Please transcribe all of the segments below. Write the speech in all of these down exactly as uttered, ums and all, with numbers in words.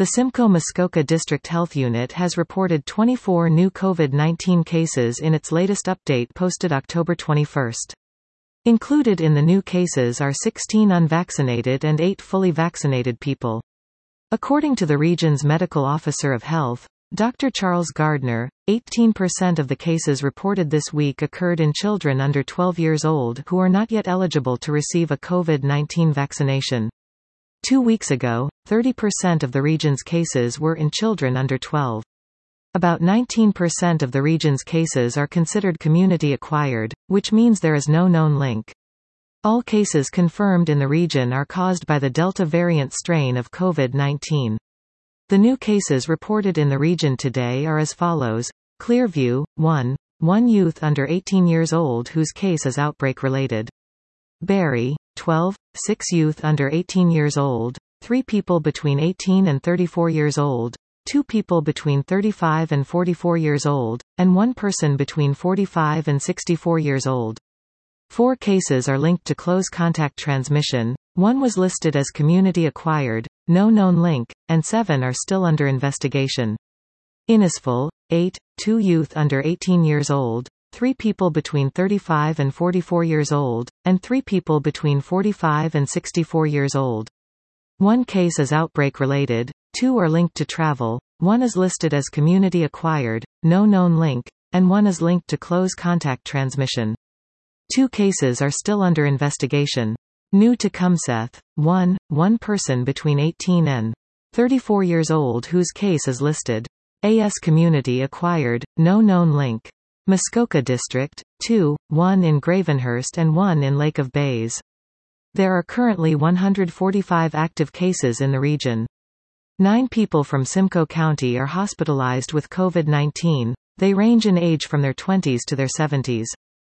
The Simcoe Muskoka District Health Unit has reported twenty-four new COVID nineteen cases in its latest update posted October twenty-first. Included in the new cases are sixteen unvaccinated and eight fully vaccinated people. According to the region's medical officer of health, Doctor Charles Gardner, eighteen percent of the cases reported this week occurred in children under twelve years old who are not yet eligible to receive a COVID nineteen vaccination. Two weeks ago, thirty percent of the region's cases were in children under twelve. About nineteen percent of the region's cases are considered community-acquired, which means there is no known link. All cases confirmed in the region are caused by the Delta variant strain of COVID nineteen. The new cases reported in the region today are as follows: Clearview, one, one youth under eighteen years old whose case is outbreak-related. Barrie, twelve, six youth under eighteen years old, three people between eighteen and thirty-four years old, two people between thirty-five and forty-four years old, and one person between forty-five and sixty-four years old. Four cases are linked to close contact transmission, one was listed as community-acquired, no known link, and seven are still under investigation. Innisfil, eight, two youth under eighteen years old, three people between thirty-five and forty-four years old, and three people between forty-five and sixty-four years old. One case is outbreak-related, two are linked to travel, one is listed as community-acquired, no known link, and one is linked to close contact transmission. Two cases are still under investigation. New Tecumseth, one, one person between eighteen and thirty-four years old whose case is listed as community-acquired, no known link. Muskoka District, two, one in Gravenhurst and one in Lake of Bays. There are currently one hundred forty-five active cases in the region. Nine people from Simcoe County are hospitalized with COVID nineteen, they range in age from their twenties to their seventies.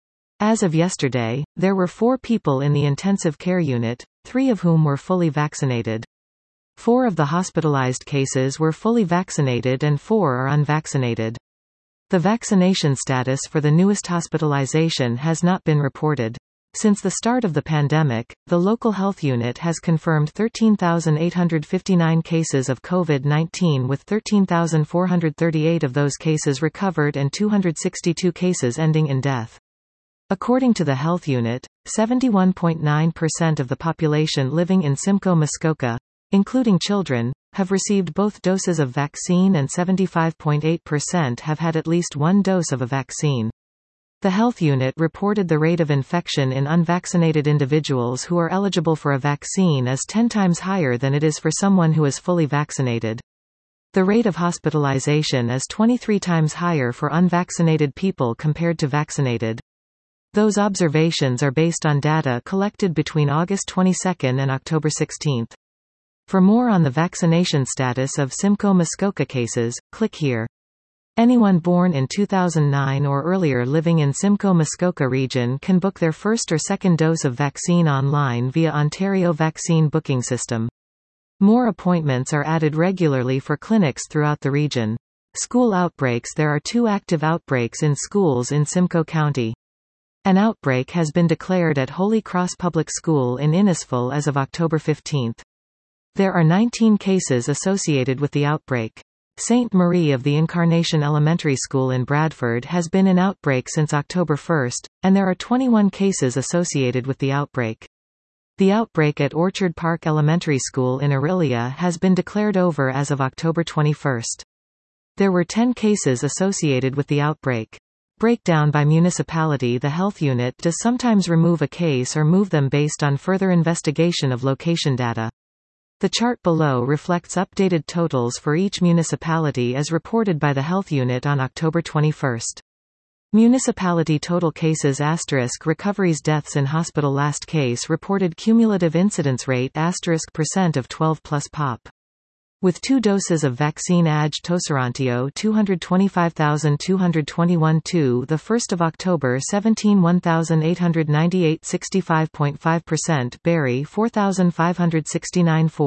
As of yesterday, there were four people in the intensive care unit, three of whom were fully vaccinated. Four of the hospitalized cases were fully vaccinated and four are unvaccinated. The vaccination status for the newest hospitalization has not been reported. Since the start of the pandemic, the local health unit has confirmed thirteen thousand eight hundred fifty-nine cases of COVID nineteen with thirteen thousand four hundred thirty-eight of those cases recovered and two hundred sixty-two cases ending in death. According to the health unit, seventy-one point nine percent of the population living in Simcoe Muskoka, including children, have received both doses of vaccine and seventy-five point eight percent have had at least one dose of a vaccine. The health unit reported the rate of infection in unvaccinated individuals who are eligible for a vaccine is ten times higher than it is for someone who is fully vaccinated. The rate of hospitalization is twenty-three times higher for unvaccinated people compared to vaccinated. Those observations are based on data collected between August twenty-second and October sixteenth. For more on the vaccination status of Simcoe Muskoka cases, click here. Anyone born in two thousand nine or earlier living in Simcoe Muskoka region can book their first or second dose of vaccine online via Ontario Vaccine Booking System. More appointments are added regularly for clinics throughout the region. School outbreaks: there are two active outbreaks in schools in Simcoe County. An outbreak has been declared at Holy Cross Public School in Innisfil as of October fifteenth. There are nineteen cases associated with the outbreak. Saint Marie of the Incarnation Elementary School in Bradford has been in outbreak since October first, and there are twenty-one cases associated with the outbreak. The outbreak at Orchard Park Elementary School in Orillia has been declared over as of October twenty-first. There were ten cases associated with the outbreak. Breakdown by municipality: the health unit does sometimes remove a case or move them based on further investigation of location data. The chart below reflects updated totals for each municipality as reported by the health unit on October twenty-first. Municipality total cases asterisk recoveries deaths in hospital last case reported cumulative incidence rate asterisk percent of twelve plus pop. With two doses of vaccine A G Toserantio two hundred twenty-five thousand two hundred twenty-one to the first of October seventeen one thousand eight hundred ninety-eight sixty-five point five percent Barrie four thousand five hundred sixty-nine four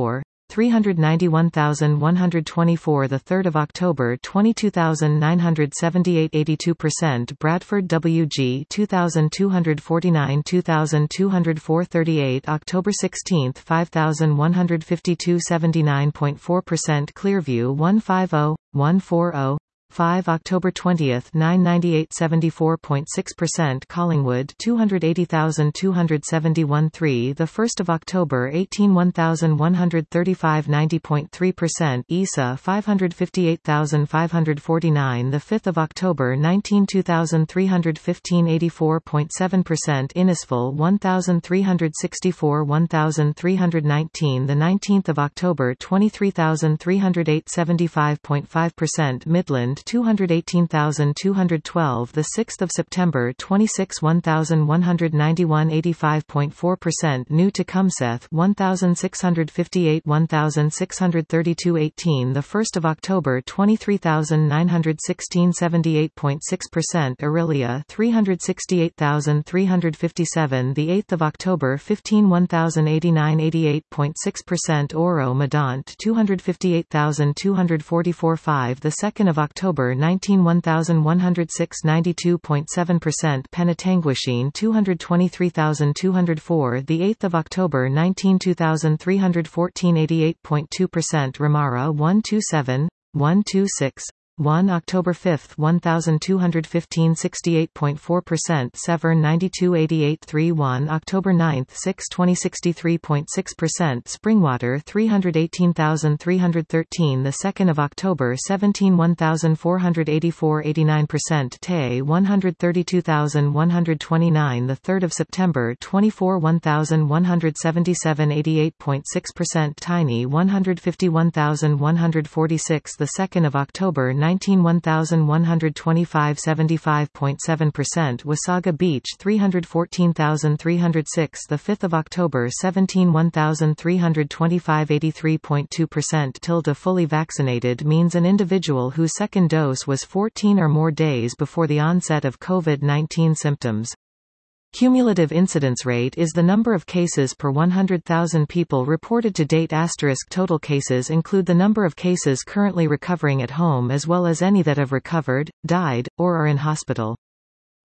three hundred ninety-one thousand one hundred twenty-four. The third of October twenty-two thousand nine hundred seventy-eight, eighty-two percent. Bradford W G two thousand two hundred forty-nine, two thousand two hundred four, thirty-eight. October sixteenth five thousand one hundred fifty-two, seventy-nine point four percent. Clearview one fifty, one forty. five October twentieth nine ninety-eight, seventy-four point six percent. Collingwood two hundred eighty thousand two hundred seventy-one, three The first of October eighteen one thousand one hundred thirty-five, ninety point three percent. E S A five hundred fifty-eight thousand five hundred forty-nine. The fifth of October nineteen two thousand three hundred fifteen, eighty-four point seven percent. Innisfil one thousand three hundred sixty-four, one thousand three hundred nineteen. The nineteenth of October twenty-three thousand three hundred eight, seventy-five point five percent. Midland two hundred eighteen thousand two hundred twelve. The sixth of September twenty-six one thousand one hundred ninety-one, eighty-five point four percent. New Tecumseth one thousand six hundred fifty-eight, one thousand six hundred thirty-two, eighteen. The first of October twenty-three thousand nine hundred sixteen, seventy-eight point six percent. Aurelia three hundred sixty-eight thousand three hundred fifty-seven. The eighth of October fifteen one thousand eighty-nine, eighty-eight point six percent. Oro Medant two hundred fifty-eight thousand two hundred forty-four, five The second of October nineteen one thousand one hundred six, ninety-two point seven percent. Penetanguishene two hundred twenty-three thousand two hundred four. The eighth of October nineteen two thousand three hundred fourteen, eighty-eight point two percent. Ramara one twenty-seven, one twenty-six. one October fifth one thousand two hundred fifteen, sixty-eight point four percent. Severn ninety-two, eighty-eight, thirty-one. October ninth six twenty, sixty-three point six percent. Springwater three hundred eighteen thousand three hundred thirteen. The second of October seventeen one thousand four hundred eighty-four, eighty-nine percent. Tay one hundred thirty-two thousand one hundred twenty-nine. The third of September twenty-four one thousand one hundred seventy-seven, eighty-eight point six percent. Tiny one hundred fifty-one thousand one hundred forty-six. The second of October nineteen one thousand one hundred twenty-five, seventy-five point seven percent. Wasaga Beach three hundred fourteen thousand three hundred six. The fifth of October seventeen one thousand three hundred twenty-five, eighty-three point two percent. Tilde fully vaccinated means an individual whose second dose was fourteen or more days before the onset of COVID nineteen symptoms. Cumulative incidence rate is the number of cases per one hundred thousand people reported to date. Asterisk total cases include the number of cases currently recovering at home as well as any that have recovered, died, or are in hospital.